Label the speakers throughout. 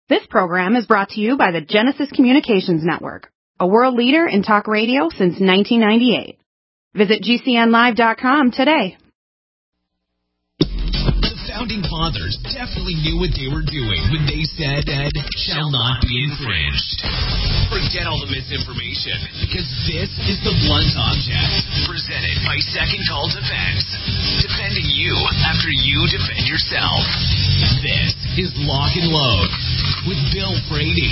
Speaker 1: This program is brought to you by the Genesis Communications Network, a world leader in talk radio since 1998. Visit GCNlive.com today.
Speaker 2: Founding fathers definitely knew what they were doing when they said that shall not be infringed. Forget all the misinformation, because this is the Blunt Object, presented by Second Call Defense, defending you after you defend yourself. This is Lock and Load with Bill Brady.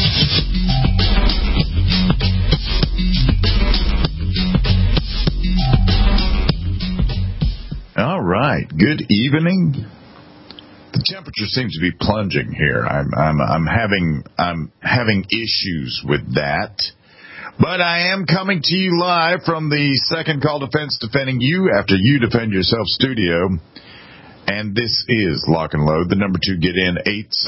Speaker 3: All right. Good evening. The temperature seems to be plunging here. I'm having issues with that. But I am coming to you live from the Second Call Defense, defending you after you defend yourself studio. And this is Lock and Load. The number to get in,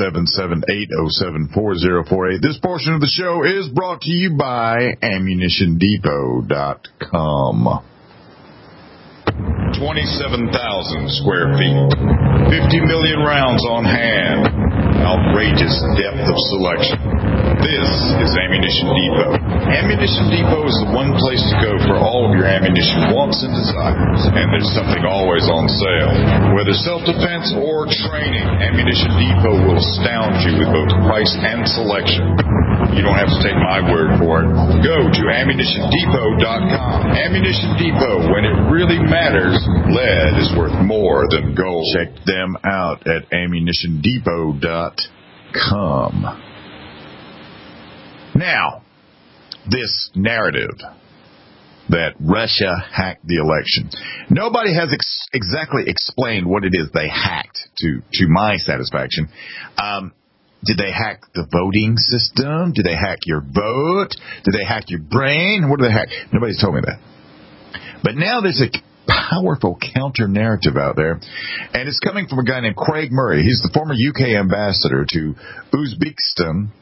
Speaker 3: 877-807-4048. This portion of the show is brought to you by AmmunitionDepot.com. 27,000 square feet, 50 million rounds on hand, outrageous depth of selection. This is Ammunition Depot. Ammunition Depot is the one place to go for all of your ammunition wants and desires, and there's something always on sale. Whether self-defense or training, Ammunition Depot will astound you with both price and selection. You don't have to take my word for it. Go to AmmunitionDepot.com. Ammunition Depot, when it really matters, lead is worth more than gold. Check them out at AmmunitionDepot.com. Now, this narrative that Russia hacked the election. Nobody has exactly explained what it is they hacked to my satisfaction. Did they hack the voting system? Did they hack your vote? Did they hack your brain? What did they hack? Nobody's told me that. But now there's a powerful counter-narrative out there, and it's coming from a guy named Craig Murray. He's the former UK ambassador to Uzbekistan,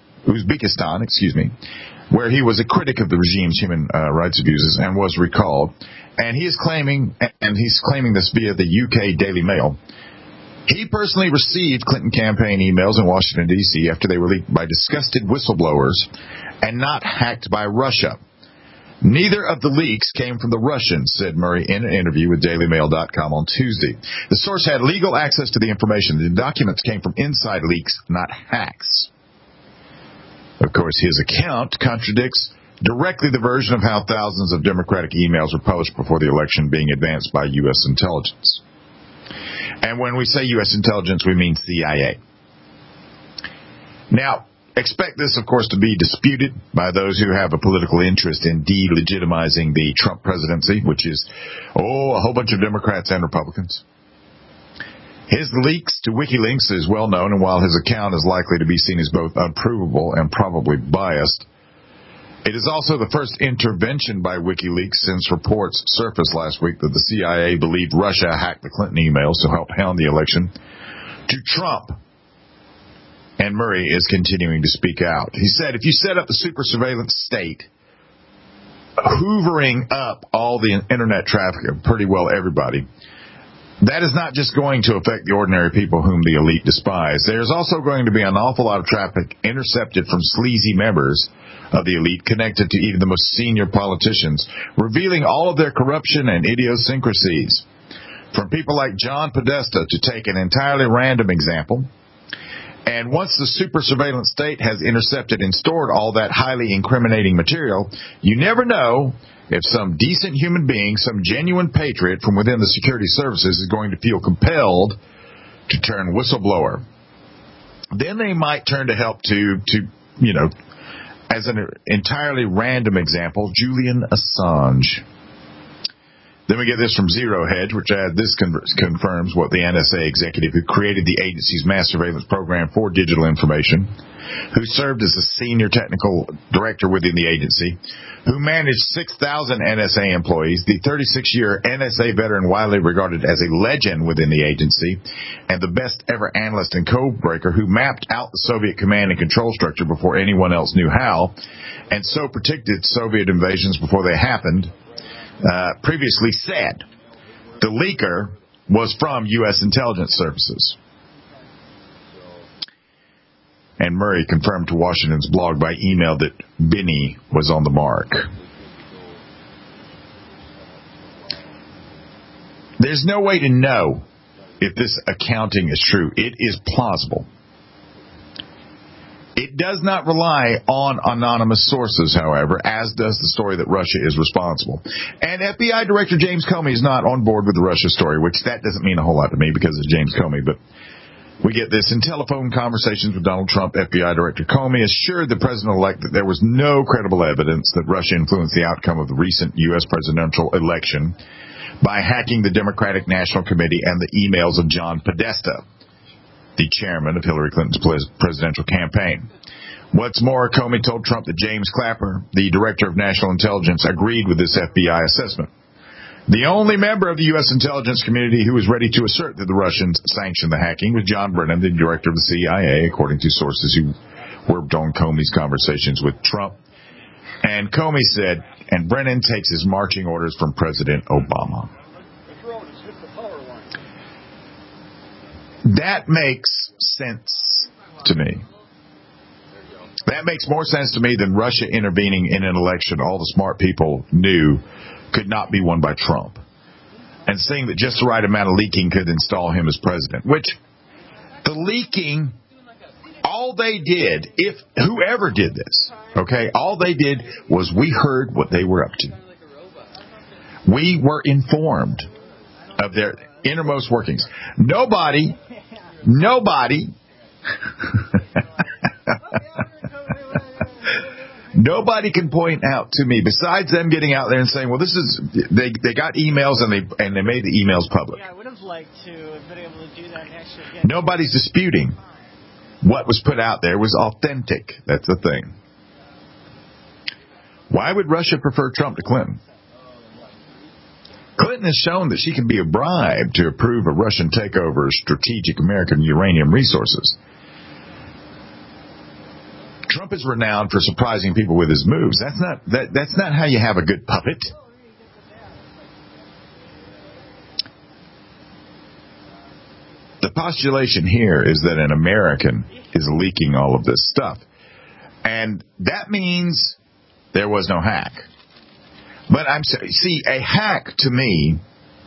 Speaker 3: where he was a critic of the regime's human rights abuses and was recalled. And he is claiming this via the UK Daily Mail. He personally received Clinton campaign emails in Washington, D.C. after they were leaked by disgusted whistleblowers and not hacked by Russia. Neither of the leaks came from the Russians, said Murray in an interview with DailyMail.com on Tuesday. The source had legal access to the information. The documents came from inside leaks, not hacks. Of course, his account contradicts directly the version of how thousands of Democratic emails were published before the election being advanced by U.S. intelligence. And when we say U.S. intelligence, we mean CIA. Now, expect this, of course, to be disputed by those who have a political interest in delegitimizing the Trump presidency, which is, a whole bunch of Democrats and Republicans. His leaks to WikiLeaks is well known, and while his account is likely to be seen as both unprovable and probably biased, it is also the first intervention by WikiLeaks since reports surfaced last week that the CIA believed Russia hacked the Clinton emails to help hound the election to Trump. And Murray is continuing to speak out. He said, if you set up the super surveillance state, hoovering up all the internet traffic of pretty well everybody, that is not just going to affect the ordinary people whom the elite despise. There's also going to be an awful lot of traffic intercepted from sleazy members of the elite connected to even the most senior politicians, revealing all of their corruption and idiosyncrasies. From people like John Podesta, to take an entirely random example. And once the super surveillance state has intercepted and stored all that highly incriminating material, you never know if some decent human being, some genuine patriot from within the security services is going to feel compelled to turn whistleblower. Then they might turn to help to as an entirely random example, Julian Assange. Then we get this from Zero Hedge, which this confirms what the NSA executive who created the agency's mass surveillance program for digital information, who served as a senior technical director within the agency, who managed 6,000 NSA employees, the 36-year NSA veteran widely regarded as a legend within the agency, and the best ever analyst and codebreaker who mapped out the Soviet command and control structure before anyone else knew how, and so predicted Soviet invasions before they happened, previously said the leaker was from U.S. intelligence services. And Murray confirmed to Washington's blog by email that Binney was on the mark. There's no way to know if this accounting is true. It is plausible. It does not rely on anonymous sources, however, as does the story that Russia is responsible. And FBI Director James Comey is not on board with the Russia story, which that doesn't mean a whole lot to me because it's James Comey. But we get this. In telephone conversations with Donald Trump, FBI Director Comey assured the president-elect that there was no credible evidence that Russia influenced the outcome of the recent U.S. presidential election by hacking the Democratic National Committee and the emails of John Podesta, the chairman of Hillary Clinton's presidential campaign. What's more, Comey told Trump that James Clapper, the director of national intelligence, agreed with this FBI assessment. The only member of the U.S. intelligence community who was ready to assert that the Russians sanctioned the hacking was John Brennan, the director of the CIA, according to sources who worked on Comey's conversations with Trump. And Comey said, and Brennan takes his marching orders from President Obama. That makes sense to me. That makes more sense to me than Russia intervening in an election all the smart people knew could not be won by Trump, and saying that just the right amount of leaking could install him as president, which the leaking, all they did, if whoever did this, okay, all they did was we heard what they were up to. We were informed of their innermost workings. Nobody Nobody can point out to me, besides them getting out there and saying, well, this is, they got emails and they made the emails public.
Speaker 4: Yeah, I would have liked to have been able to do that and actually get...
Speaker 3: Nobody's disputing what was put out there was authentic. That's the thing. Why would Russia prefer Trump to Clinton? Clinton has shown that she can be a bribe to approve a Russian takeover of strategic American uranium resources. Trump is renowned for surprising people with his moves. That's not how you have a good puppet. The postulation here is that an American is leaking all of this stuff. And that means there was no hack. But see, a hack to me,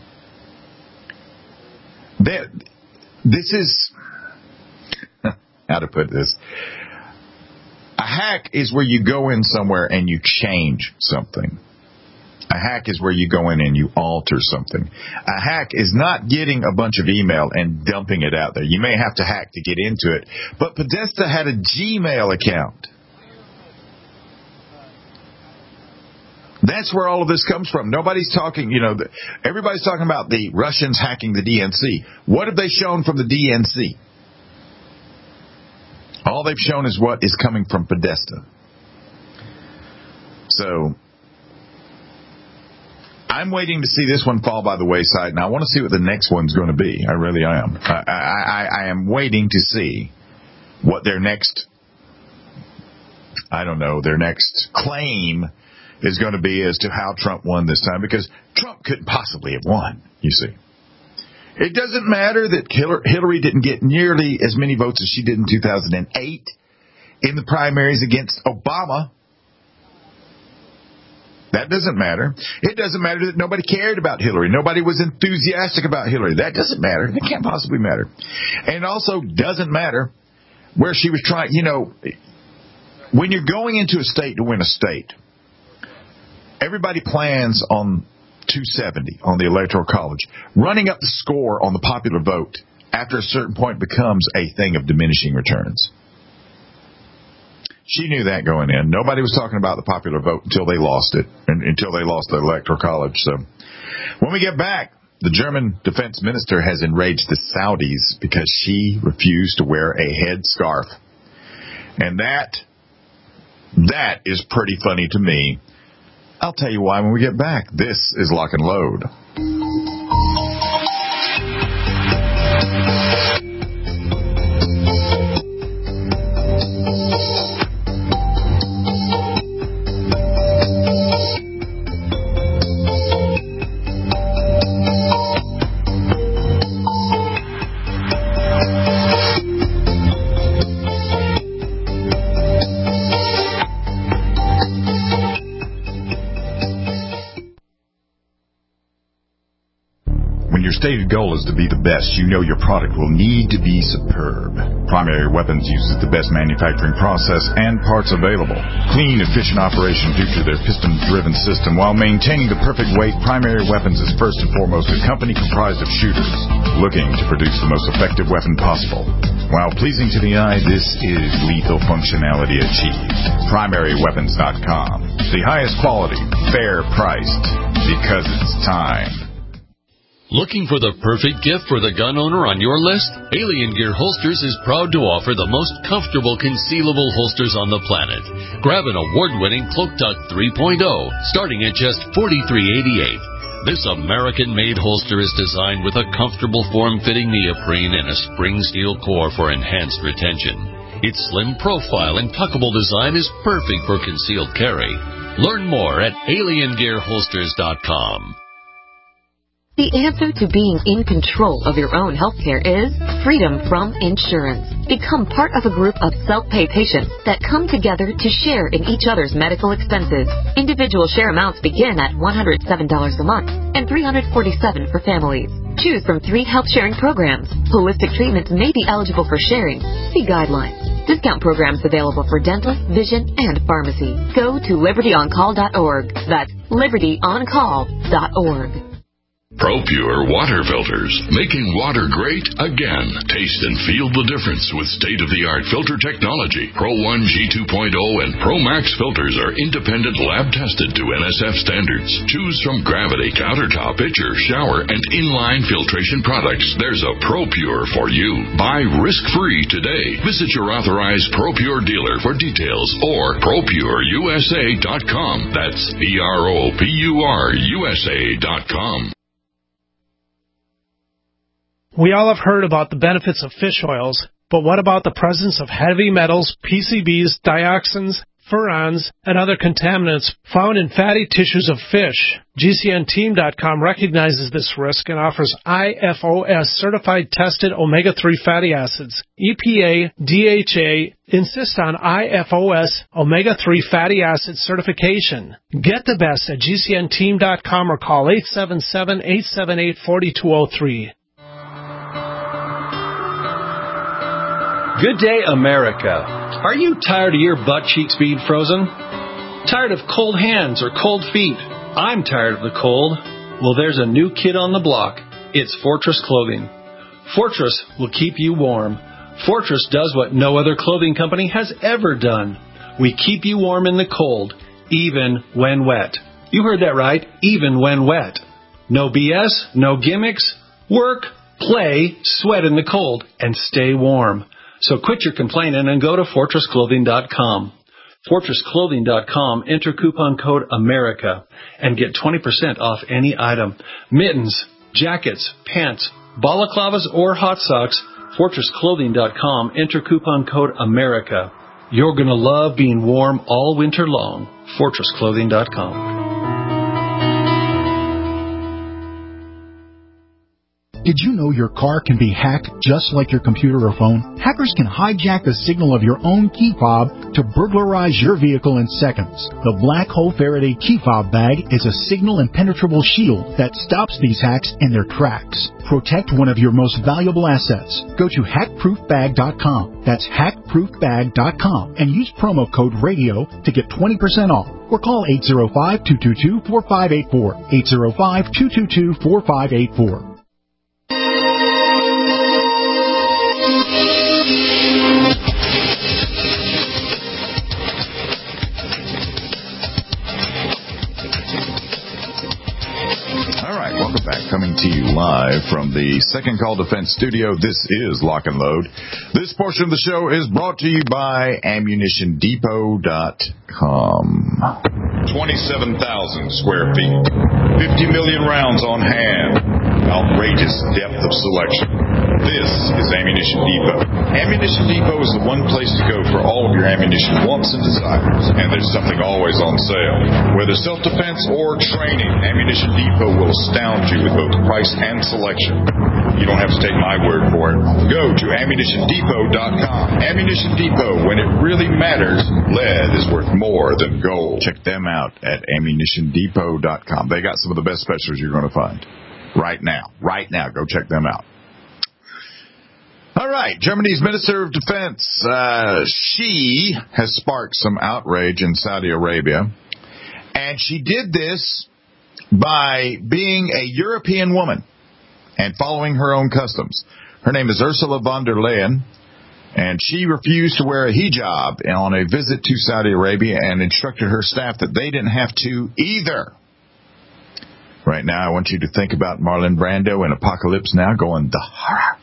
Speaker 3: this is, how to put this, a hack is where you go in somewhere and you change something. A hack is where you go in and you alter something. A hack is not getting a bunch of email and dumping it out there. You may have to hack to get into it. But Podesta had a Gmail account. That's where all of this comes from. Nobody's talking, everybody's talking about the Russians hacking the DNC. What have they shown from the DNC? All they've shown is what is coming from Podesta. So, I'm waiting to see this one fall by the wayside, and I want to see what the next one's going to be. I really am. I am waiting to see what their next, their next claim is going to be as to how Trump won this time, because Trump couldn't possibly have won, you see. It doesn't matter that Hillary didn't get nearly as many votes as she did in 2008 in the primaries against Obama. That doesn't matter. It doesn't matter that nobody cared about Hillary. Nobody was enthusiastic about Hillary. That doesn't matter. It can't possibly matter. And it also doesn't matter where she was trying. When you're going into a state to win a state, everybody plans on 270 on the Electoral College. Running up the score on the popular vote after a certain point becomes a thing of diminishing returns. She knew that going in. Nobody was talking about the popular vote until they lost it, and until they lost the Electoral College. So when we get back, the German defense minister has enraged the Saudis because she refused to wear a headscarf. And that is pretty funny to me. I'll tell you why when we get back. This is Lock and Load.
Speaker 5: stated goal is to be the best, you know your product will need to be superb. Primary Weapons uses the best manufacturing process and parts available. Clean, efficient operation due to their piston-driven system. While maintaining the perfect weight, Primary Weapons is first and foremost a company comprised of shooters looking to produce the most effective weapon possible. While pleasing to the eye, this is lethal functionality achieved. PrimaryWeapons.com. The highest quality, fair priced, because it's time.
Speaker 6: Looking for the perfect gift for the gun owner on your list? Alien Gear Holsters is proud to offer the most comfortable concealable holsters on the planet. Grab an award-winning Cloak Duck 3.0 starting at just $43.88. This American-made holster is designed with a comfortable form-fitting neoprene and a spring steel core for enhanced retention. Its slim profile and tuckable design is perfect for concealed carry. Learn more at aliengearholsters.com.
Speaker 7: The answer to being in control of your own healthcare is freedom from insurance. Become part of a group of self-pay patients that come together to share in each other's medical expenses. Individual share amounts begin at $107 a month and $347 for families. Choose from 3 health-sharing programs. Holistic treatments may be eligible for sharing. See guidelines. Discount programs available for dental, vision, and pharmacy. Go to libertyoncall.org. That's libertyoncall.org.
Speaker 8: ProPure water filters, making water great again. Taste and feel the difference with state-of-the-art filter technology. Pro 1 G2.0 and Pro Max filters are independent lab-tested to NSF standards. Choose from Gravity, Countertop, Pitcher, Shower, and Inline filtration products. There's a ProPure for you. Buy risk-free today. Visit your authorized ProPure dealer for details or ProPureUSA.com. That's ProPureUSA.com.
Speaker 9: We all have heard about the benefits of fish oils, but what about the presence of heavy metals, PCBs, dioxins, furans, and other contaminants found in fatty tissues of fish? GCNteam.com recognizes this risk and offers IFOS certified tested omega-3 fatty acids. EPA, DHA insist on IFOS omega-3 fatty acid certification. Get the best at GCNteam.com or call 877-878-4203.
Speaker 10: Good day, America. Are you tired of your butt cheeks being frozen? Tired of cold hands or cold feet? I'm tired of the cold. Well, there's a new kid on the block. It's Fortress Clothing. Fortress will keep you warm. Fortress does what no other clothing company has ever done. We keep you warm in the cold, even when wet. You heard that right, even when wet. No BS, no gimmicks. Work, play, sweat in the cold, and stay warm. So quit your complaining and go to FortressClothing.com. FortressClothing.com, enter coupon code AMERICA and get 20% off any item. Mittens, jackets, pants, balaclavas, or hot socks, FortressClothing.com, enter coupon code AMERICA. You're going to love being warm all winter long. FortressClothing.com.
Speaker 11: Did you know your car can be hacked just like your computer or phone? Hackers can hijack the signal of your own key fob to burglarize your vehicle in seconds. The Black Hole Faraday key fob bag is a signal impenetrable shield that stops these hacks in their tracks. Protect one of your most valuable assets. Go to hackproofbag.com. That's hackproofbag.com and use promo code RADIO to get 20% off. Or call 805-222-4584. 805-222-4584.
Speaker 3: Coming to you live from the Second Call Defense Studio. This is Lock and Load. This portion of the show is brought to you by AmmunitionDepot.com. 27,000 square feet. 50 million rounds on hand. Outrageous depth of selection. This is Ammunition Depot. Ammunition Depot is the one place to go for all of your ammunition wants and desires. And there's something always on sale. Whether self-defense or training, Ammunition Depot will astound you with both price and selection. You don't have to take my word for it. Go to AmmunitionDepot.com. Ammunition Depot, when it really matters, lead is worth more than gold. Check them out at AmmunitionDepot.com. They got some of the best specials you're going to find. right now. Right now. Go check them out. All right. Germany's Minister of Defense, she has sparked some outrage in Saudi Arabia. And she did this by being a European woman and following her own customs. Her name is Ursula von der Leyen, and she refused to wear a hijab on a visit to Saudi Arabia and instructed her staff that they didn't have to either. Right now, I want you to think about Marlon Brando in Apocalypse Now going, the horror.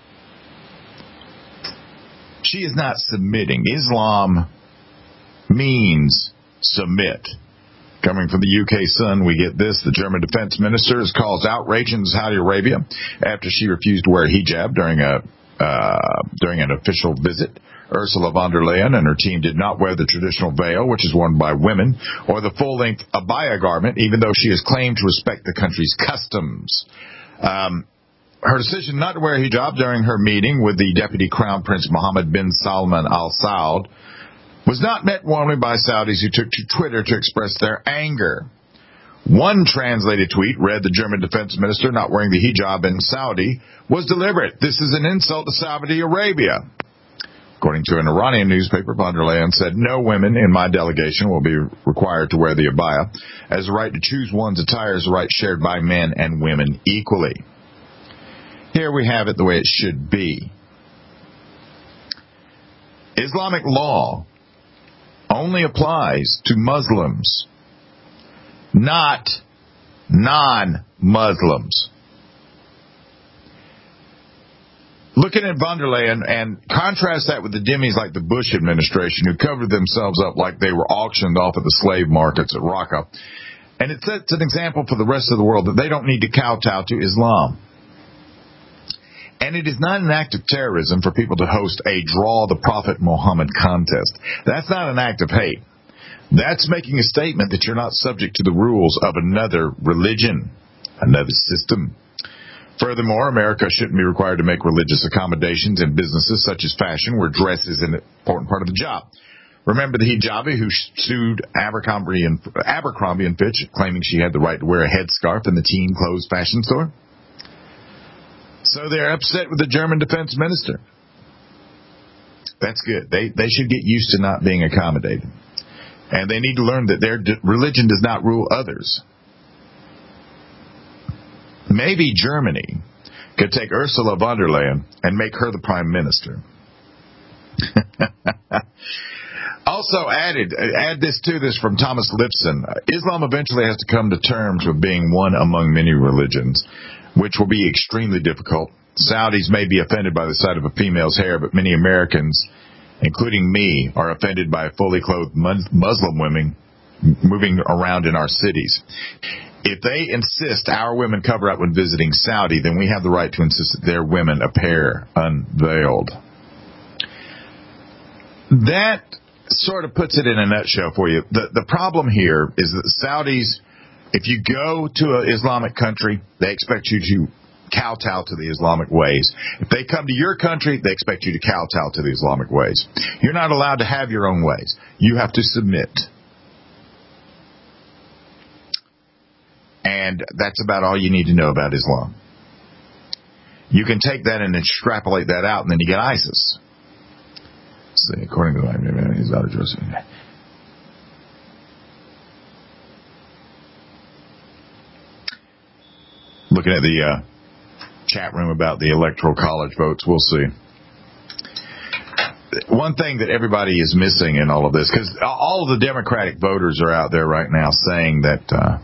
Speaker 3: She is not submitting. Islam means submit. Coming from the UK Sun, we get this. The German defense minister has caused outrage in Saudi Arabia after she refused to wear a hijab during an official visit. Ursula von der Leyen and her team did not wear the traditional veil, which is worn by women, or the full-length abaya garment, even though she has claimed to respect the country's customs. Her decision not to wear a hijab during her meeting with the Deputy Crown Prince Mohammed bin Salman Al Saud was not met warmly by Saudis who took to Twitter to express their anger. One translated tweet read, the German defense minister not wearing the hijab in Saudi was deliberate. This is an insult to Saudi Arabia. According to an Iranian newspaper, von der Leyen said, no women in my delegation will be required to wear the abaya, as the right to choose one's attire is a right shared by men and women equally. Here we have it the way it should be. Islamic law only applies to Muslims, not non-Muslims. Looking at von der Leyen and contrast that with the Demis like the Bush administration who covered themselves up like they were auctioned off at the slave markets at Raqqa. And it sets an example for the rest of the world that they don't need to kowtow to Islam. And it is not an act of terrorism for people to host a Draw the Prophet Muhammad contest. That's not an act of hate. That's making a statement that you're not subject to the rules of another religion, another system. Furthermore, America shouldn't be required to make religious accommodations in businesses such as fashion, where dress is an important part of the job. Remember the hijabi who sued Abercrombie and Fitch, claiming she had the right to wear a headscarf in the teen clothes fashion store? So they're upset with the German defense minister. That's good. They should get used to not being accommodated. And they need to learn that their religion does not rule others. Maybe Germany could take Ursula von der Leyen and make her the prime minister. Also add this to this from Thomas Lipson. Islam eventually has to come to terms with being one among many religions, which will be extremely difficult. Saudis may be offended by the sight of a female's hair, but many Americans, including me, are offended by fully clothed Muslim women moving around in our cities. If they insist our women cover up when visiting Saudi, then we have the right to insist that their women appear unveiled. That sort of puts it in a nutshell for you. The problem here is that the Saudis, if you go to an Islamic country, they expect you to kowtow to the Islamic ways. If they come to your country, they expect you to kowtow to the Islamic ways. You're not allowed to have your own ways. You have to submit. And that's about all you need to know about Islam. You can take that and extrapolate that out, and then you get ISIS. Let's see, according to the looking at the chat room about the Electoral College votes, we'll see. One thing that everybody is missing in all of this, because all of the Democratic voters are out there right now saying that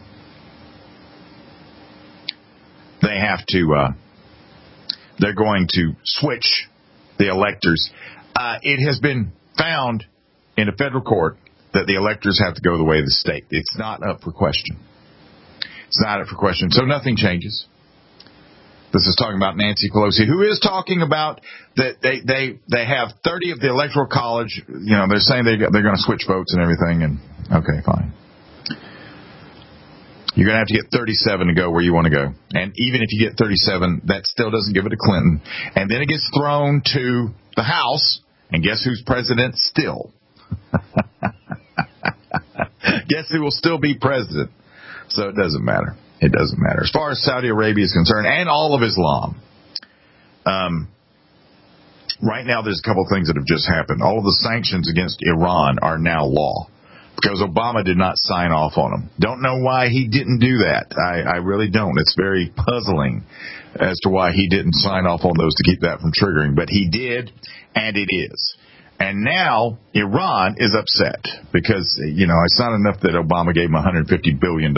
Speaker 3: they have to, they're going to switch the electors. It has been found in a federal court that the electors have to go the way of the state. It's not up for question. It's not up for question. So nothing changes. This is talking about Nancy Pelosi, who is talking about that they have 30 of the Electoral College. You know, they're saying they're going to switch votes and everything. And okay, fine. You're going to have to get 37 to go where you want to go. And even if you get 37, that still doesn't give it to Clinton. And then it gets thrown to the House. And guess who's president still? Guess who will still be president? So it doesn't matter. It doesn't matter. As far as Saudi Arabia is concerned, and all of Islam, right now there's a couple of things that have just happened. All of the sanctions against Iran are now law because Obama did not sign off on them. Don't know why he didn't do that. I really don't. It's very puzzling as to why he didn't sign off on those to keep that from triggering. But he did, and it is. And now Iran is upset because, it's not enough that Obama gave him $150 billion.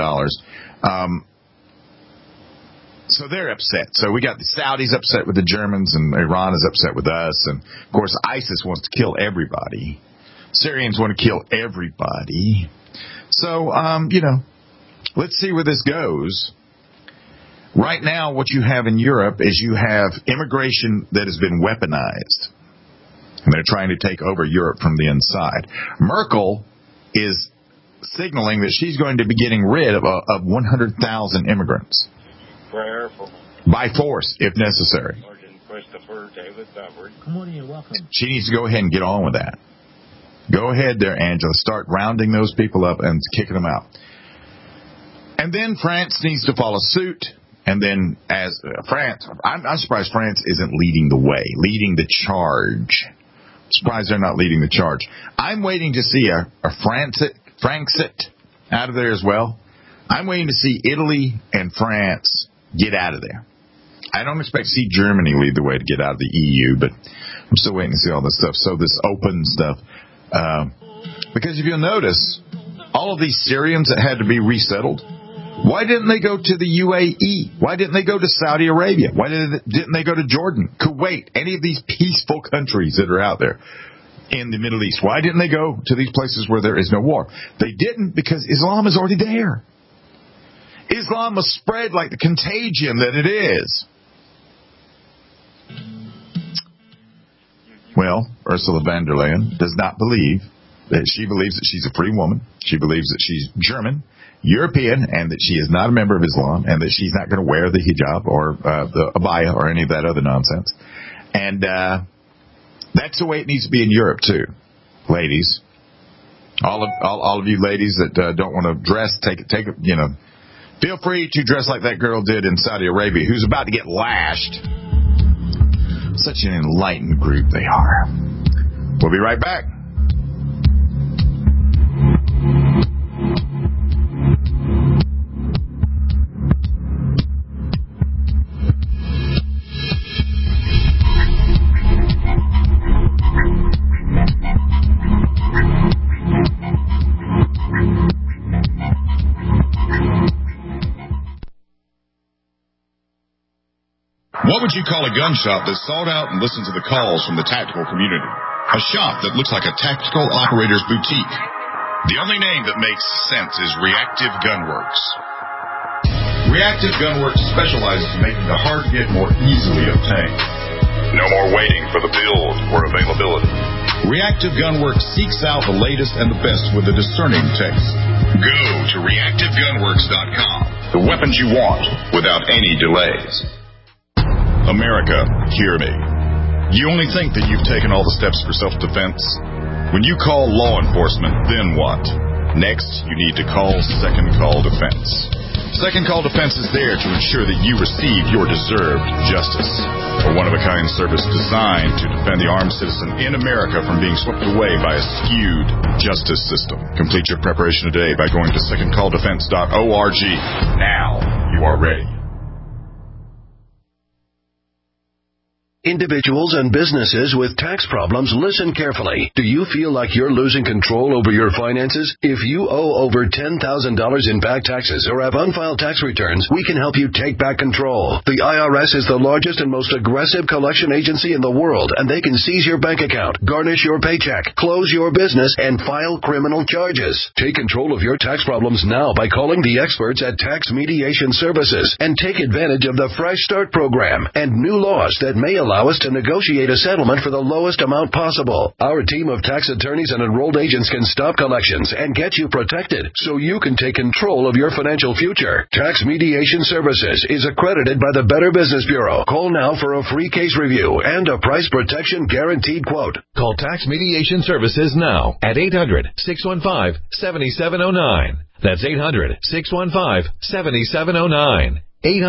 Speaker 3: So they're upset. So we got the Saudis upset with the Germans, and Iran is upset with us. And, of course, ISIS wants to kill everybody. Syrians want to kill everybody. So, let's see where this goes. Right now, what you have in Europe is you have immigration that has been weaponized. And they're trying to take over Europe from the inside. Merkel is signaling that she's going to be getting rid of 100,000 immigrants.
Speaker 12: Prayerful.
Speaker 3: By force, if necessary.
Speaker 12: Sergeant Christopher David Ballard.
Speaker 13: Good morning and welcome.
Speaker 3: She needs to go ahead and get on with that. Go ahead there, Angela. Start rounding those people up and kicking them out. And then France needs to follow suit. And then as France, I'm surprised France isn't leading the way, leading the charge. I'm surprised they're not leading the charge. I'm waiting to see a Franksit out of there as well. I'm waiting to see Italy and France get out of there. I don't expect to see Germany lead the way to get out of the EU, but I'm still waiting to see all this stuff. So this open stuff. Because if you'll notice, all of these Syrians that had to be resettled, why didn't they go to the UAE? Why didn't they go to Saudi Arabia? Why didn't they go to Jordan, Kuwait, any of these peaceful countries that are out there in the Middle East? Why didn't they go to these places where there is no war? They didn't because Islam is already there. Islam must spread like the contagion that it is. Well, Ursula von der Leyen does not believe that she believes that she's a free woman. She believes that she's German, European, and that she is not a member of Islam, and that she's not going to wear the hijab or the abaya or any of that other nonsense. And that's the way it needs to be in Europe too, ladies. All of you ladies that don't want to dress, feel free to dress like that girl did in Saudi Arabia, who's about to get lashed. Such an enlightened group they are. We'll be right back.
Speaker 5: What would you call a gun shop that sought out and listened to the calls from the tactical community? A shop that looks like a tactical operator's boutique. The only name that makes sense is Reactive Gunworks. Reactive Gunworks specializes in making the hard get more easily obtained. No more waiting for the build or availability. Reactive Gunworks seeks out the latest and the best with a discerning taste. Go to reactivegunworks.com. The weapons you want without any delays. America, hear me. You only think that you've taken all the steps for self-defense? When you call law enforcement, then what? Next, you need to call Second Call Defense. Second Call Defense is there to ensure that you receive your deserved justice. A one-of-a-kind service designed to defend the armed citizen in America from being swept away by a skewed justice system. Complete your preparation today by going to secondcalldefense.org. Now you are ready.
Speaker 14: Individuals and businesses with tax problems, listen carefully. Do you feel like you're losing control over your finances? If you owe over $10,000 in back taxes or have unfiled tax returns, we can help you take back control. The IRS is the largest and most aggressive collection agency in the world, and they can seize your bank account, garnish your paycheck, close your business, and file criminal charges. Take control of your tax problems now by calling the experts at Tax Mediation Services and take advantage of the Fresh Start program and new laws that may allow allow us to negotiate a settlement for the lowest amount possible. Our team of tax attorneys and enrolled agents can stop collections and get you protected so you can take control of your financial future. Tax Mediation Services is accredited by the Better Business Bureau. Call now for a free case review and a price protection guaranteed quote.
Speaker 13: Call Tax Mediation Services now at 800-615-7709. That's 800-615-7709.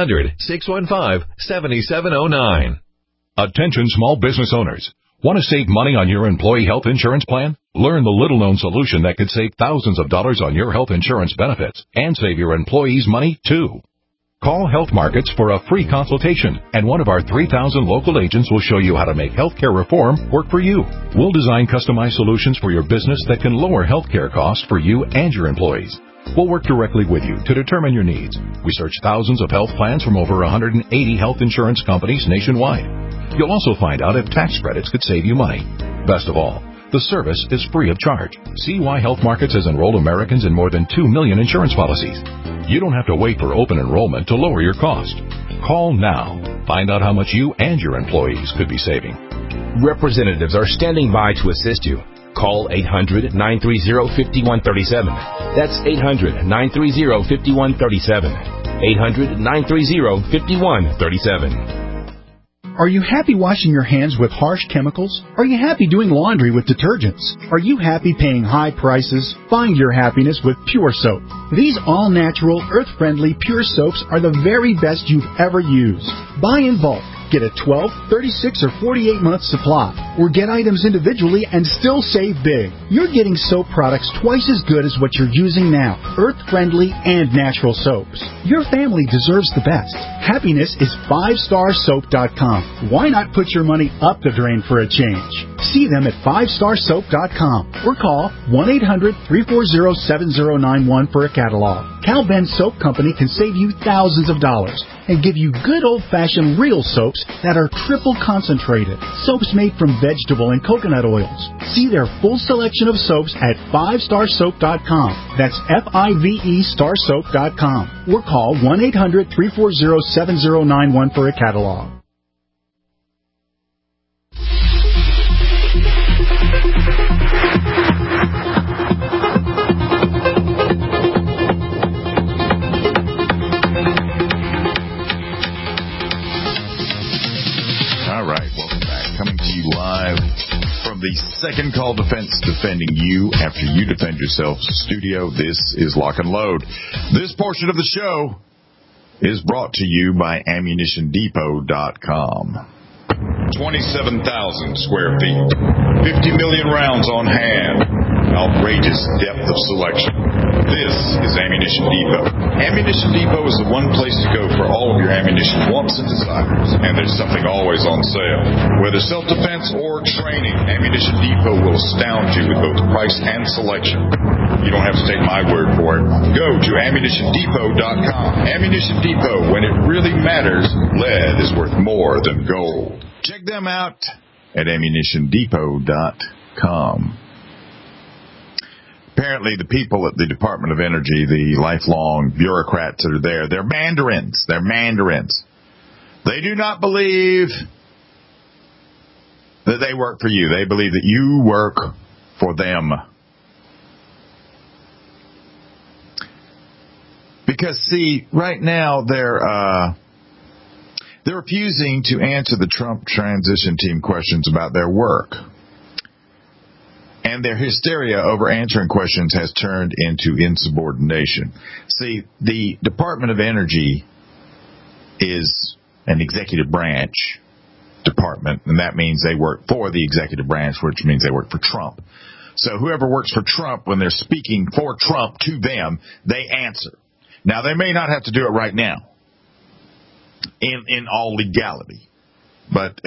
Speaker 13: 800-615-7709.
Speaker 15: Attention small business owners. Want to save money on your employee health insurance plan? Learn the little-known solution that could save thousands of dollars on your health insurance benefits and save your employees money, too. Call Health Markets for a free consultation, and one of our 3,000 local agents will show you how to make healthcare reform work for you. We'll design customized solutions for your business that can lower healthcare costs for you and your employees. We'll work directly with you to determine your needs. We search thousands of health plans from over 180 health insurance companies nationwide. You'll also find out if tax credits could save you money. Best of all, the service is free of charge. See why Health Markets has enrolled Americans in more than 2 million insurance policies. You don't have to wait for open enrollment to lower your cost. Call now. Find out how much you and your employees could be saving.
Speaker 16: Representatives are standing by to assist you. Call 800-930-5137. That's 800-930-5137. 800-930-5137.
Speaker 11: Are you happy washing your hands with harsh chemicals? Are you happy doing laundry with detergents? Are you happy paying high prices? Find your happiness with Pure Soap. These all-natural, earth-friendly Pure Soaps are the very best you've ever used. Buy in bulk. Get a 12, 36, or 48-month supply, or get items individually and still save big. You're getting soap products twice as good as what you're using now, earth-friendly and natural soaps. Your family deserves the best. Happiness is 5starsoap.com. Why not put your money up the drain for a change? See them at 5starsoap.com or call 1-800-340-7091 for a catalog. Cal Ben Soap Company can save you thousands of dollars and give you good old-fashioned real soaps that are triple concentrated. Soaps made from vegetable and coconut oils. See their full selection of soaps at 5starsoap.com. That's F-I-V-E starsoap.com. Or call 1-800-340-7091 for a catalog.
Speaker 3: Live from the Second Call Defense, defending you after you defend yourself studio. This is Lock and Load. This portion of the show is brought to you by AmmunitionDepot.com. 27,000 square feet, 50 million rounds on hand, outrageous depth of selection. This is Ammunition Depot. Ammunition Depot is the one place to go for all of your ammunition wants and desires, and there's something always on sale. Whether self-defense or training, Ammunition Depot will astound you with both price and selection. You don't have to take my word for it. Go to AmmunitionDepot.com. Ammunition Depot, when it really matters, lead is worth more than gold. Check them out at AmmunitionDepot.com. Apparently, the people at the Department of Energy, the lifelong bureaucrats that are there, they're mandarins. They're mandarins. They do not believe that they work for you. They believe that you work for them. Because, see, right now they're refusing to answer the Trump transition team questions about their work. And their hysteria over answering questions has turned into insubordination. See, the Department of Energy is an executive branch department, and that means they work for the executive branch, which means they work for Trump. So whoever works for Trump, when they're speaking for Trump to them, they answer. Now, they may not have to do it right now in all legality, but,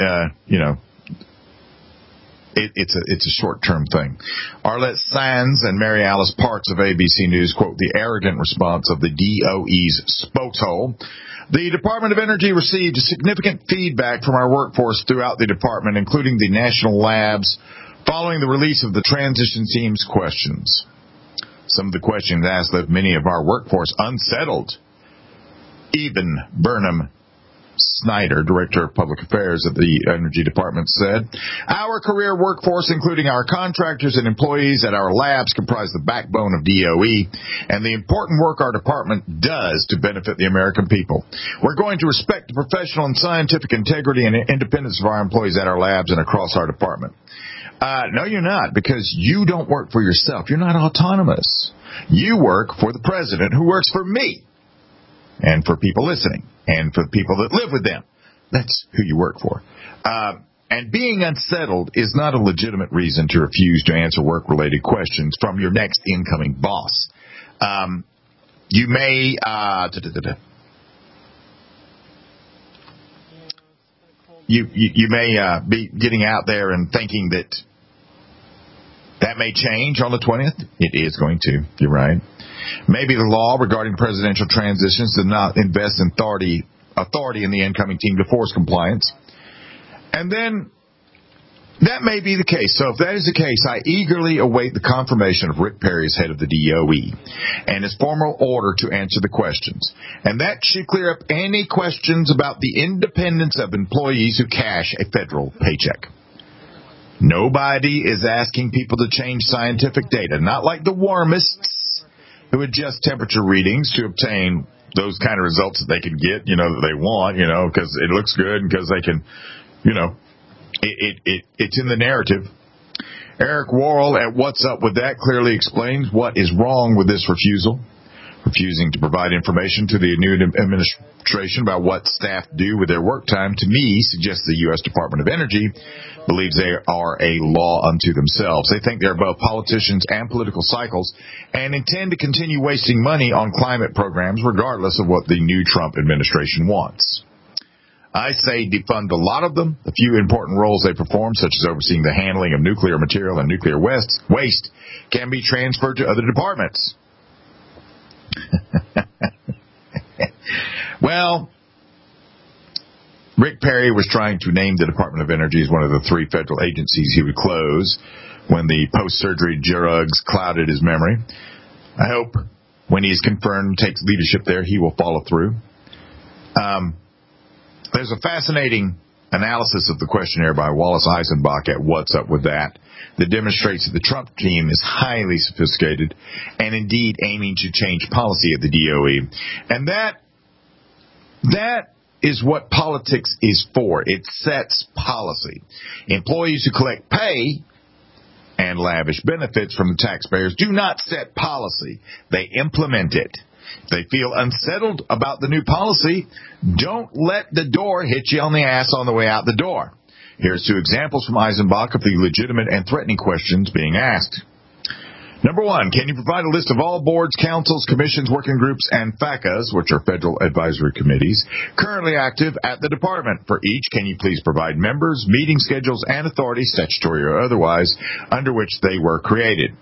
Speaker 3: it's a short-term thing. Arlette Sands and Mary Alice Parks of ABC News quote the arrogant response of the DOE's spokeshole. The Department of Energy received significant feedback from our workforce throughout the department, including the national labs, following the release of the transition team's questions. Some of the questions asked left many of our workforce unsettled. Even Burnham Snyder, Director of Public Affairs at the Energy Department, said, "Our career workforce, including our contractors and employees at our labs, comprise the backbone of DOE and the important work our department does to benefit the American people. We're going to respect the professional and scientific integrity and independence of our employees at our labs and across our department." No, you're not, because you don't work for yourself. You're not autonomous. You work for the president, who works for me, and for people listening, and for the people that live with them. That's who you work for. And being unsettled is not a legitimate reason to refuse to answer work-related questions from your next incoming boss. You may... You may be getting out there and thinking that may change on the 20th. It is going to. You're right. Maybe the law regarding presidential transitions did not invest in authority in the incoming team to force compliance. And then that may be the case. So if that is the case, I eagerly await the confirmation of Rick Perry as head of the DOE and his formal order to answer the questions. And that should clear up any questions about the independence of employees who cash a federal paycheck. Nobody is asking people to change scientific data, not like the warmists who adjust temperature readings to obtain those kind of results that they can get, that they want, because it looks good and because they can, it's in the narrative. Eric Worrell at What's Up With That clearly explains what is wrong with this refusal. Refusing to provide information to the new administration about what staff do with their work time, to me, suggests the U.S. Department of Energy believes they are a law unto themselves. They think they're above politicians and political cycles and intend to continue wasting money on climate programs regardless of what the new Trump administration wants. I say defund a lot of them. A few important roles they perform, such as overseeing the handling of nuclear material and nuclear waste, can be transferred to other departments. Well, Rick Perry was trying to name the Department of Energy as one of the 3 federal agencies he would close when the post-surgery drugs clouded his memory. I hope when he's confirmed, takes leadership there, he will follow through. There's a fascinating analysis of the questionnaire by Wallace Eisenbach at What's Up With That demonstrates that the Trump team is highly sophisticated and indeed aiming to change policy at the DOE. And that is what politics is for. It sets policy. Employees who collect pay and lavish benefits from the taxpayers do not set policy. They implement it. If they feel unsettled about the new policy, don't let the door hit you on the ass on the way out the door. Here's 2 examples from Eisenbach of the legitimate and threatening questions being asked. Number 1, can you provide a list of all boards, councils, commissions, working groups, and FACAs, which are Federal Advisory Committees, currently active at the department? For each, can you please provide members, meeting schedules, and authority, statutory or otherwise, under which they were created?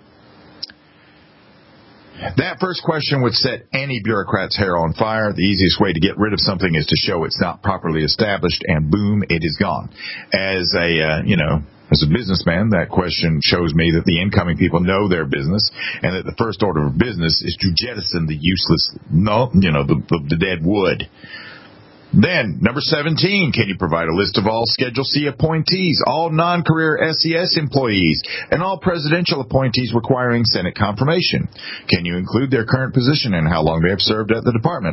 Speaker 3: That first question would set any bureaucrat's hair on fire. The easiest way to get rid of something is to show it's not properly established, and boom, it is gone. As a businessman, that question shows me that the incoming people know their business, and that the first order of business is to jettison the useless, the dead wood. Then, number 17, can you provide a list of all Schedule C appointees, all non-career SES employees, and all presidential appointees requiring Senate confirmation? Can you include their current position and how long they have served at the department?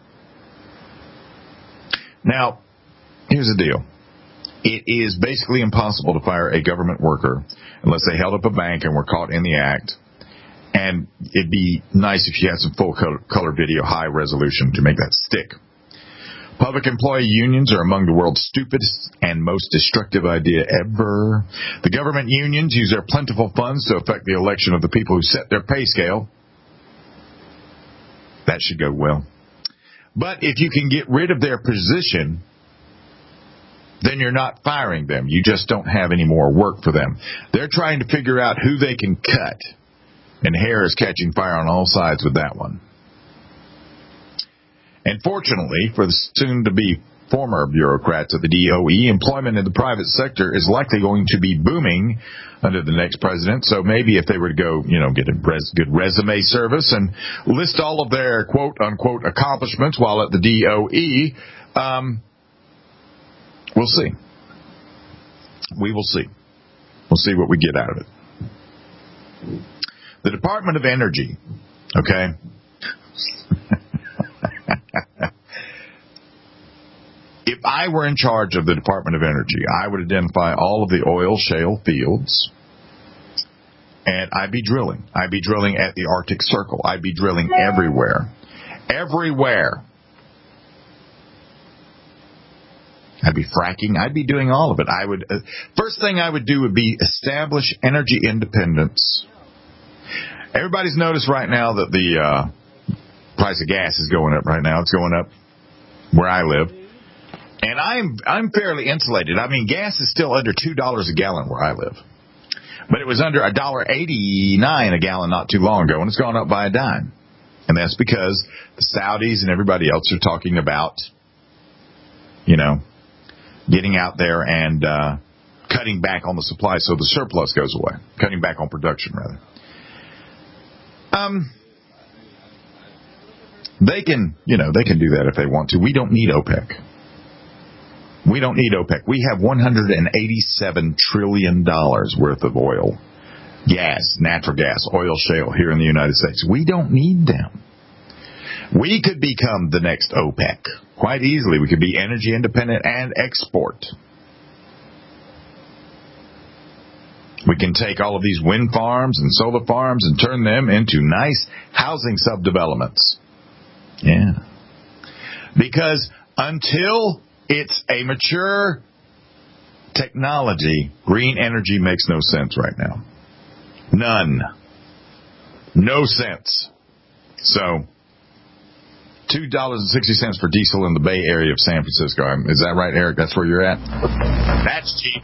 Speaker 3: Now, here's the deal. It is basically impossible to fire a government worker unless they held up a bank and were caught in the act. And it'd be nice if you had some full color video, high resolution to make that stick. Public employee unions are among the world's stupidest and most destructive idea ever. The government unions use their plentiful funds to affect the election of the people who set their pay scale. That should go well. But if you can get rid of their position, then you're not firing them. You just don't have any more work for them. They're trying to figure out who they can cut. And hair is catching fire on all sides with that one. And fortunately, for the soon-to-be former bureaucrats at the DOE, employment in the private sector is likely going to be booming under the next president. So maybe if they were to go, get a good resume service and list all of their quote-unquote accomplishments while at the DOE, We'll see. We will see. We'll see what we get out of it. The Department of Energy, okay? If I were in charge of the Department of Energy, I would identify all of the oil shale fields, and I'd be drilling. I'd be drilling at the Arctic Circle. I'd be drilling everywhere. Everywhere. I'd be fracking. I'd be doing all of it. I would. First thing I would do would be establish energy independence. Everybody's noticed right now that the price of gas is going up right now. It's going up where I live. And I'm fairly insulated. I mean, gas is still under $2 a gallon where I live. But it was under $1.89 a gallon not too long ago, and it's gone up by a dime. And that's because the Saudis and everybody else are talking about, getting out there and cutting back on the supply so the surplus goes away. Cutting back on production, rather. They can do that if they want to. We don't need OPEC. We don't need OPEC. We have $187 trillion worth of oil, gas, natural gas, oil shale here in the United States. We don't need them. We could become the next OPEC. Quite easily. We could be energy independent and export. We can take all of these wind farms and solar farms and turn them into nice housing subdevelopments. Yeah. Because until it's a mature technology, green energy makes no sense right now. None. No sense. So, $2.60 for diesel in the Bay Area of San Francisco. Is that right, Eric? That's where you're at? That's cheap.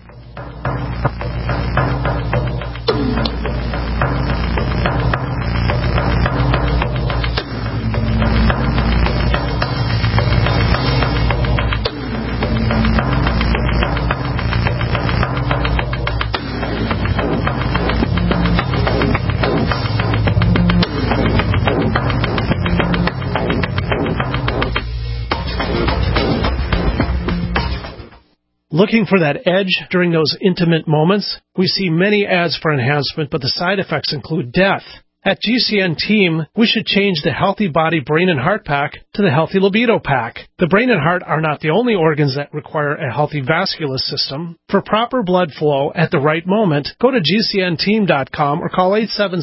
Speaker 9: Looking for that edge during those intimate moments? We see many ads for enhancement, but the side effects include death. At GCN Team, we should change the Healthy Body Brain and Heart Pack to the Healthy Libido Pack. The brain and heart are not the only organs that require a healthy vascular system. For proper blood flow at the right moment, go to GCNteam.com or call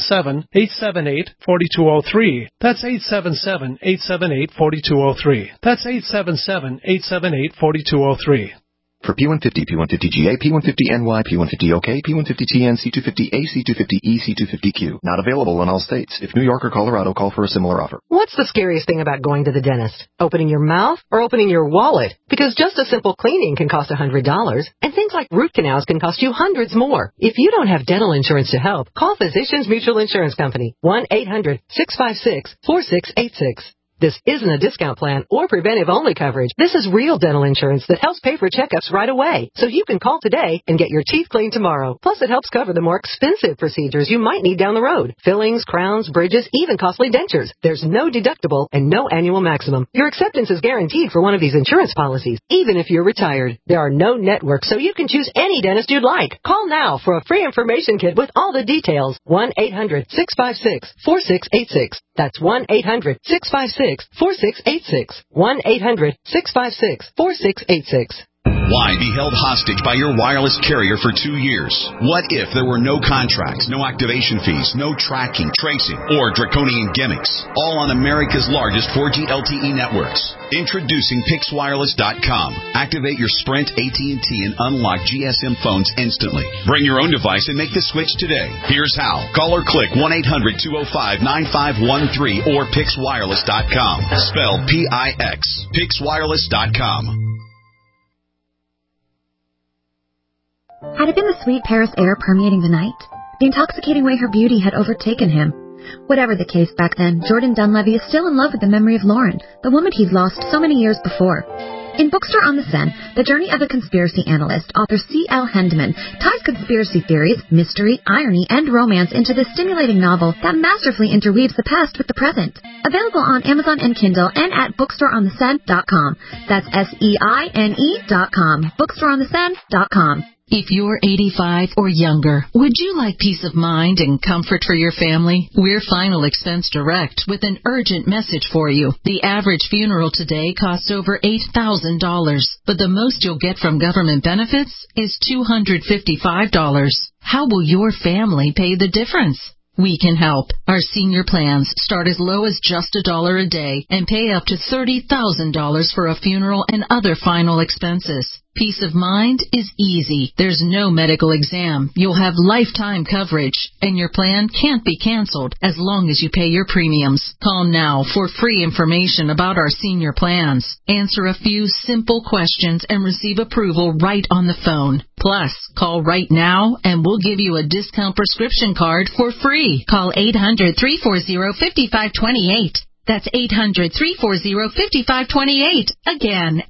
Speaker 9: 877-878-4203. That's 877-878-4203. That's 877-878-4203.
Speaker 17: For P150, P150GA, P150NY, P150OK, P150TN, C250A, C250E, C250Q. Not available in all states. If New York or Colorado, call for a similar offer.
Speaker 18: What's the scariest thing about going to the dentist? Opening your mouth or opening your wallet? Because just a simple cleaning can cost $100, and things like root canals can cost you hundreds more. If you don't have dental insurance to help, call Physicians Mutual Insurance Company, 1-800-656-4686. This isn't a discount plan or preventive-only coverage. This is real dental insurance that helps pay for checkups right away, so you can call today and get your teeth cleaned tomorrow. Plus, it helps cover the more expensive procedures you might need down the road. Fillings, crowns, bridges, even costly dentures. There's no deductible and no annual maximum. Your acceptance is guaranteed for one of these insurance policies, even if you're retired. There are no networks, so you can choose any dentist you'd like. Call now for a free information kit with all the details. 1-800-656-4686. That's 1-800-656-4686. 1-800-656-4686.
Speaker 19: Why be held hostage by your wireless carrier for 2 years? What if there were no contracts, no activation fees, no tracking, tracing, or draconian gimmicks? All on America's largest 4G LTE networks. Introducing PixWireless.com. Activate your Sprint, AT&T, and unlock GSM phones instantly. Bring your own device and make the switch today. Here's how. Call or click 1-800-205-9513 or PixWireless.com. Spell P-I-X. PixWireless.com.
Speaker 20: Had it been the sweet Paris air permeating the night? The intoxicating way her beauty had overtaken him? Whatever the case back then, Jordan Dunlevy is still in love with the memory of Lauren, the woman he'd lost so many years before. In Bookstore on the Seine, The Journey of a Conspiracy Analyst, author C.L. Hendeman ties conspiracy theories, mystery, irony, and romance into this stimulating novel that masterfully interweaves the past with the present. Available on Amazon and Kindle and at bookstoreontheseine.com. That's SEINE.com. Bookstoreontheseine.com.
Speaker 21: If you're 85 or younger, would you like peace of mind and comfort for your family? We're Final Expense Direct with an urgent message for you. The average funeral today costs over $8,000, but the most you'll get from government benefits is $255. How will your family pay the difference? We can help. Our senior plans start as low as just $1 a day and pay up to $30,000 for a funeral and other final expenses. Peace of mind is easy. There's no medical exam. You'll have lifetime coverage, and your plan can't be canceled as long as you pay your premiums. Call now for free information about our senior plans. Answer a few simple questions and receive approval right on the phone. Plus, call right now and we'll give you a discount prescription card for free. Call 800-340-5528. That's 800-340-5528. Again,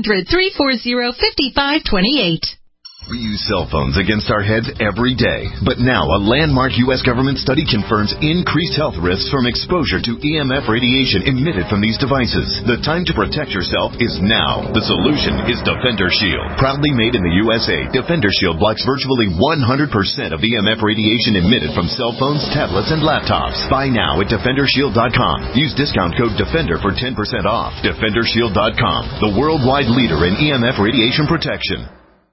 Speaker 21: 800-340-5528.
Speaker 13: We use cell phones against our heads every day. But now a landmark U.S. government study confirms increased health risks from exposure to EMF radiation emitted from these devices. The time to protect yourself is now. The solution is Defender Shield. Proudly made in the USA, Defender Shield blocks virtually 100% of EMF radiation emitted from cell phones, tablets, and laptops. Buy now at DefenderShield.com. Use discount code DEFENDER for 10% off. DefenderShield.com, the worldwide leader in EMF radiation protection.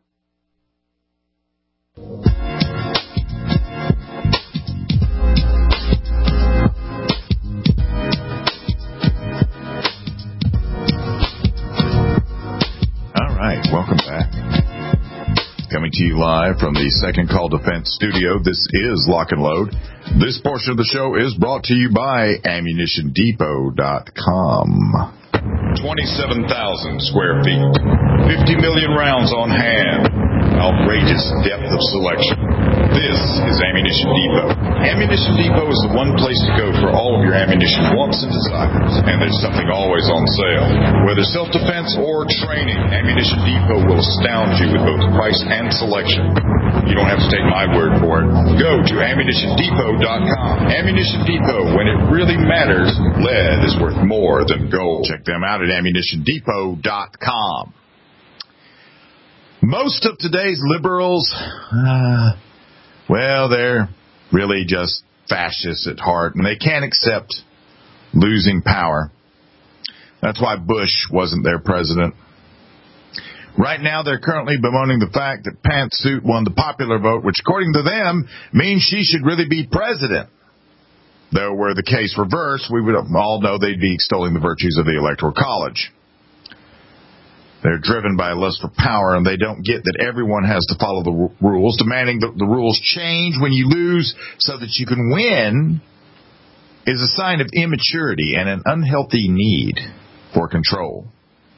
Speaker 3: Welcome back. Coming to you live from the Second Call Defense studio. This is Lock and Load. This portion of the show is brought to you by AmmunitionDepot.com.
Speaker 5: 27,000 square feet. 50 million rounds on hand. Outrageous depth of selection. This is Ammunition Depot. Ammunition Depot is the one place to go for all of your ammunition wants and desires. And there's something always on sale. Whether self-defense or training, Ammunition Depot will astound you with both price and selection. You don't have to take my word for it. Go to AmmunitionDepot.com. Ammunition Depot, when it really matters, lead is worth more than gold.
Speaker 3: Check them out at AmmunitionDepot.com. Most of today's liberals, well, they're really just fascists at heart, and they can't accept losing power. That's why Bush wasn't their president. Right now, they're currently bemoaning the fact that Pantsuit won the popular vote, which, according to them, means she should really be president. Though, were the case reversed, we would all know they'd be extolling the virtues of the Electoral College. They're driven by a lust for power, and they don't get that everyone has to follow the rules. Demanding that the rules change when you lose so that you can win is a sign of immaturity and an unhealthy need for control.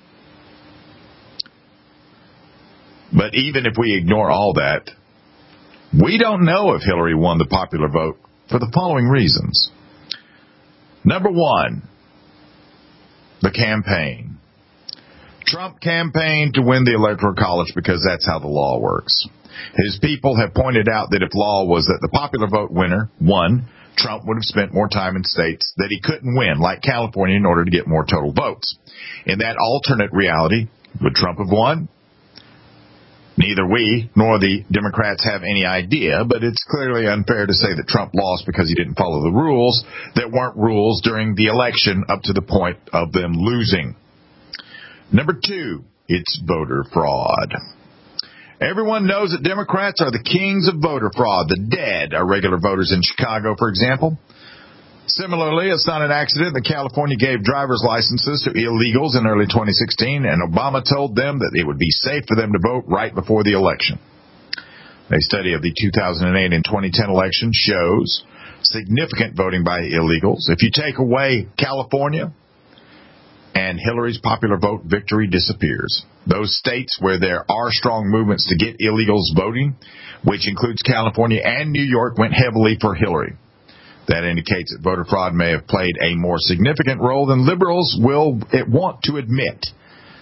Speaker 3: But even if we ignore all that, we don't know if Hillary won the popular vote for the following reasons. Number one, the campaign. Trump campaigned to win the Electoral College because that's how the law works. His people have pointed out that if law was that the popular vote winner won, Trump would have spent more time in states that he couldn't win, like California, in order to get more total votes. In that alternate reality, would Trump have won? Neither we nor the Democrats have any idea, but it's clearly unfair to say that Trump lost because he didn't follow the rules that weren't rules during the election up to the point of them losing. Number two, it's voter fraud. Everyone knows that Democrats are the kings of voter fraud. The dead are regular voters in Chicago, for example. Similarly, it's not an accident that California gave driver's licenses to illegals in early 2016, and Obama told them that it would be safe for them to vote right before the election. A study of the 2008 and 2010 election shows significant voting by illegals. If you take away California, and Hillary's popular vote victory disappears. Those states where there are strong movements to get illegals voting, which includes California and New York, went heavily for Hillary. That indicates that voter fraud may have played a more significant role than liberals will want to admit.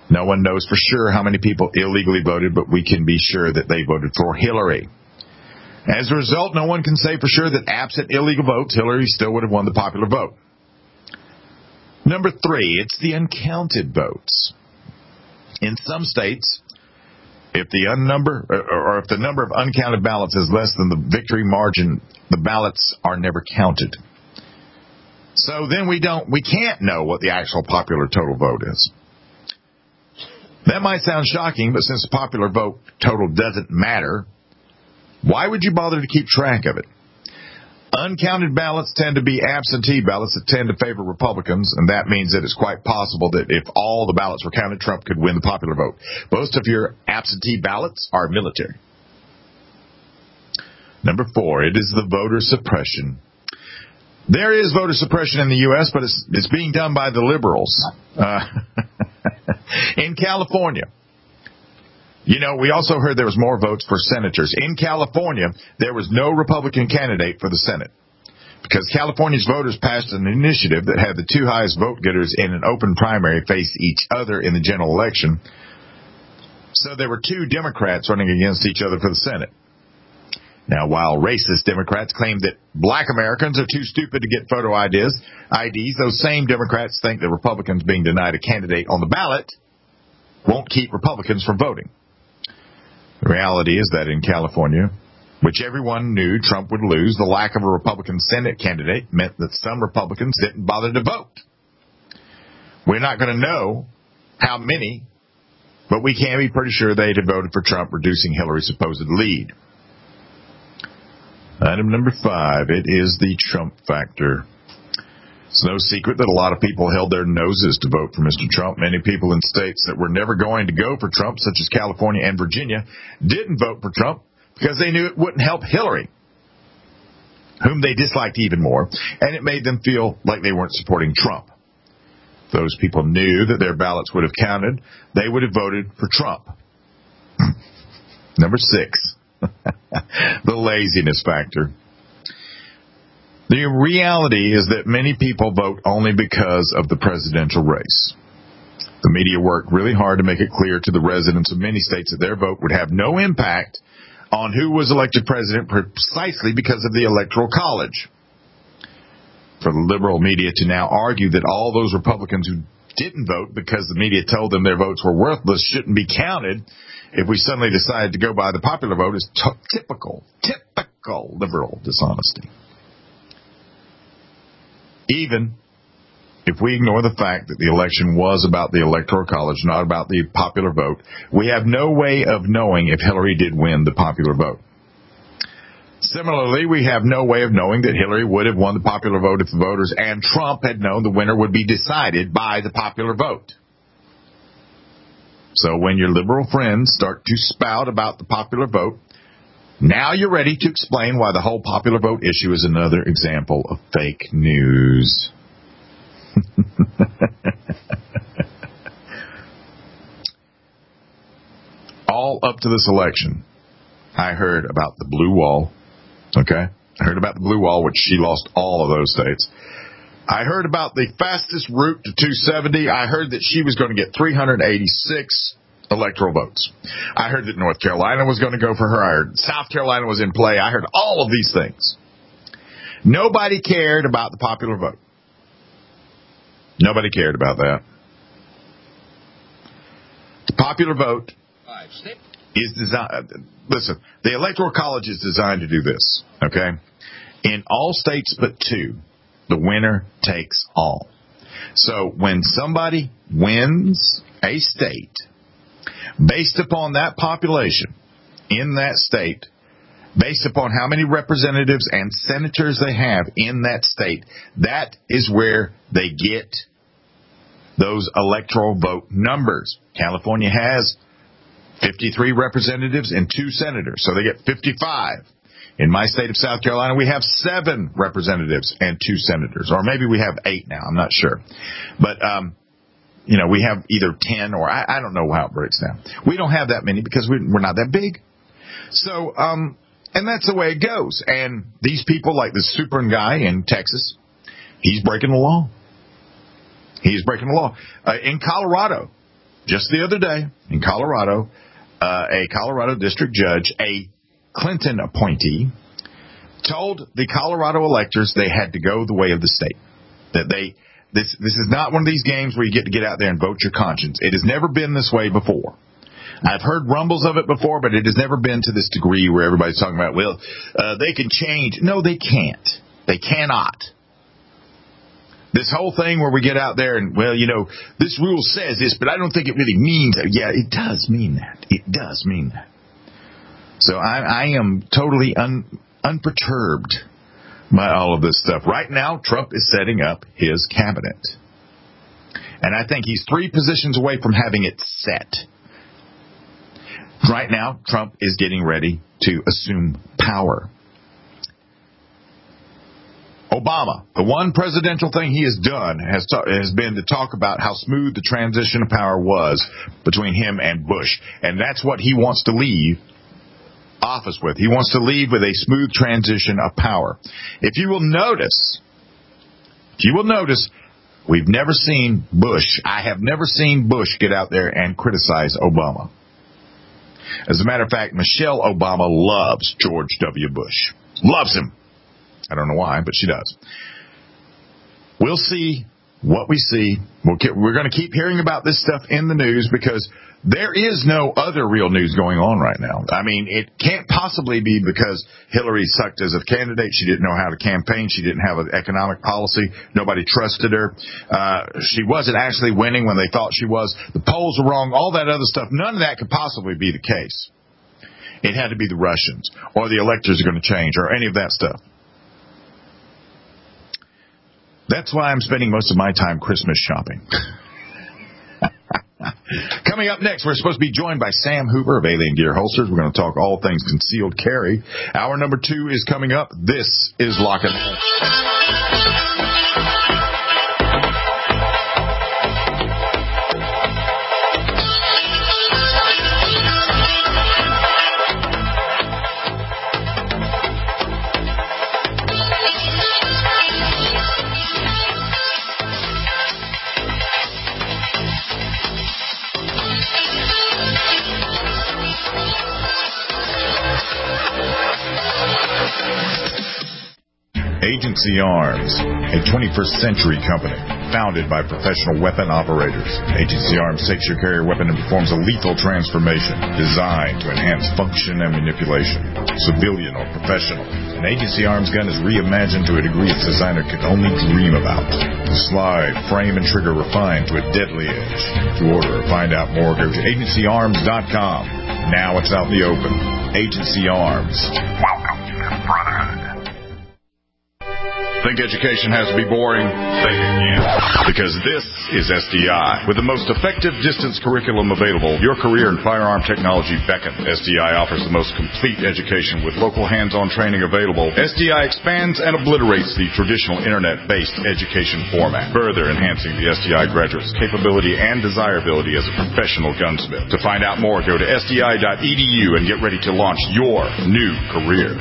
Speaker 3: No one knows for sure how many people illegally voted, but we can be sure that they voted for Hillary. As a result, no one can say for sure that absent illegal votes, Hillary still would have won the popular vote. Number 3, it's the uncounted votes. In some states, if the number of uncounted ballots is less than the victory margin, the ballots are never counted. So then we can't know what the actual popular total vote is. That might sound shocking, but since the popular vote total doesn't matter, why would you bother to keep track of it? Uncounted ballots tend to be absentee ballots that tend to favor Republicans, and that means that it's quite possible that if all the ballots were counted, Trump could win the popular vote. Most of your absentee ballots are military. Number 4, it is the voter suppression. There is voter suppression in the U.S., but it's being done by the liberals. In California, we also heard there was more votes for senators. In California, there was no Republican candidate for the Senate because California's voters passed an initiative that had the 2 highest vote getters in an open primary face each other in the general election. So there were 2 Democrats running against each other for the Senate. Now, while racist Democrats claim that black Americans are too stupid to get photo IDs, those same Democrats think that Republicans being denied a candidate on the ballot won't keep Republicans from voting. The reality is that in California, which everyone knew Trump would lose, the lack of a Republican Senate candidate meant that some Republicans didn't bother to vote. We're not going to know how many, but we can be pretty sure they'd have voted for Trump, reducing Hillary's supposed lead. Item number 5, it is the Trump factor. It's no secret that a lot of people held their noses to vote for Mr. Trump. Many people in states that were never going to go for Trump, such as California and Virginia, didn't vote for Trump because they knew it wouldn't help Hillary, whom they disliked even more, and it made them feel like they weren't supporting Trump. Those people knew that their ballots would have counted. They would have voted for Trump. Number 6. The laziness factor. The reality is that many people vote only because of the presidential race. The media worked really hard to make it clear to the residents of many states that their vote would have no impact on who was elected president precisely because of the Electoral College. For the liberal media to now argue that all those Republicans who didn't vote because the media told them their votes were worthless shouldn't be counted if we suddenly decided to go by the popular vote is typical liberal dishonesty. Even if we ignore the fact that the election was about the Electoral College, not about the popular vote, we have no way of knowing if Hillary did win the popular vote. Similarly, we have no way of knowing that Hillary would have won the popular vote if the voters and Trump had known the winner would be decided by the popular vote. So when your liberal friends start to spout about the popular vote, now you're ready to explain why the whole popular vote issue is another example of fake news. All up to this election, I heard about the blue wall. Okay? I heard about the blue wall, which she lost all of those states. I heard about the fastest route to 270. I heard that she was going to get 386 electoral votes. I heard that North Carolina was going to go for her. I heard South Carolina was in play. I heard all of these things. Nobody cared about the popular vote. Nobody cared about that. The popular vote is designed. Listen, the Electoral College is designed to do this, okay? In all states but 2, the winner takes all. So when somebody wins a state, based upon that population in that state, based upon how many representatives and senators they have in that state, that is where they get those electoral vote numbers. California has 53 representatives and 2 senators, so they get 55. In my state of South Carolina, we have 7 representatives and 2 senators, or maybe we have 8 now. I'm not sure. But, we have either 10 or I don't know how it breaks down. We don't have that many because we're not that big. So, and that's the way it goes. And these people, like the super guy in Texas, he's breaking the law. He's breaking the law. In Colorado, just the other day in Colorado, a Colorado district judge, a Clinton appointee, told the Colorado electors they had to go the way of the state. That this is not one of these games where you get out there and vote your conscience. It has never been this way before. I've heard rumbles of it before, but it has never been to this degree where everybody's talking about, well, they can change. No, they can't. They cannot. This whole thing where we get out there and, well, this rule says this, but I don't think it really means that. Yeah, it does mean that. It does mean that. So I am totally unperturbed by all of this stuff. Right now, Trump is setting up his cabinet. And I think he's 3 positions away from having it set. Right now, Trump is getting ready to assume power. Obama, the one presidential thing he has done has been to talk about how smooth the transition of power was between him and Bush. And that's what he wants to leave office with. He wants to leave with a smooth transition of power. If you will notice, we've never seen Bush. I have never seen Bush get out there and criticize Obama. As a matter of fact, Michelle Obama loves George W. Bush. Loves him. I don't know why, but she does. We'll see what we see. We're going to keep hearing about this stuff in the news because there is no other real news going on right now. I mean, it can't possibly be because Hillary sucked as a candidate. She didn't know how to campaign. She didn't have an economic policy. Nobody trusted her. She wasn't actually winning when they thought she was. The polls were wrong. All that other stuff. None of that could possibly be the case. It had to be the Russians or the electors are going to change or any of that stuff. That's why I'm spending most of my time Christmas shopping. Coming up next, we're supposed to be joined by Sam Hoover of Alien Gear Holsters. We're going to talk all things concealed carry. Hour number 2 is coming up. This is Lock It Up. Agency Arms, a 21st century company founded by professional weapon operators. Agency Arms takes your carrier weapon and performs a lethal transformation designed to enhance function and manipulation. Civilian or professional, an Agency Arms gun is reimagined to a degree its designer could only dream about. The slide, frame, and trigger refined to a deadly edge. To order or find out more, go to agencyarms.com. Now it's out in the open. Agency Arms. Welcome to the Brotherhood. Think education has to be boring? Think again. Because this is SDI. With the most effective distance curriculum available, your career in firearm technology beckons. SDI offers the most complete education with local hands-on training available. SDI expands and obliterates the traditional internet-based education format, further enhancing the SDI graduate's capability and desirability as a professional gunsmith. To find out more, go to sdi.edu and get ready to launch your new career.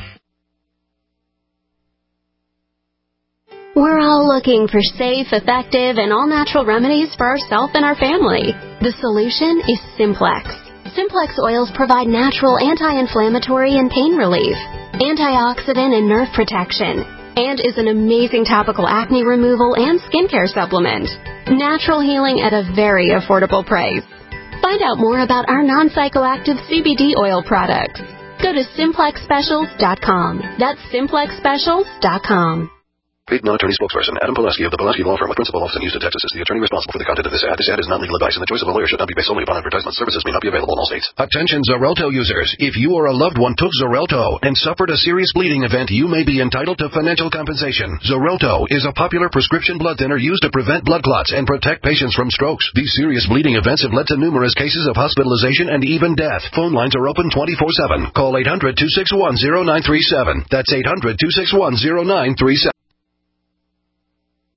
Speaker 1: We're all looking for safe, effective, and all-natural remedies for ourselves and our family. The solution is Simplex. Simplex oils provide natural anti-inflammatory and pain relief, antioxidant and nerve protection, and is an amazing topical acne removal and skincare supplement. Natural healing at a very affordable price. Find out more about our non-psychoactive CBD oil products. Go to SimplexSpecials.com. That's SimplexSpecials.com.
Speaker 14: Paid non-attorney spokesperson Adam Pulaski of the Pulaski Law Firm with principal office in Houston, Texas is the attorney responsible for the content of this ad. This ad is not legal advice, and the choice of a lawyer should not be based solely upon advertisement. Services may not be available in all states. Attention Xarelto users. If you or a loved one took Xarelto and suffered a serious bleeding event, you may be entitled to financial compensation. Xarelto is a popular prescription blood thinner used to prevent blood clots and protect patients from strokes. These serious bleeding events have led to numerous cases of hospitalization and even death. Phone lines are open 24/7. Call 800-261-0937. That's 800-261-0937.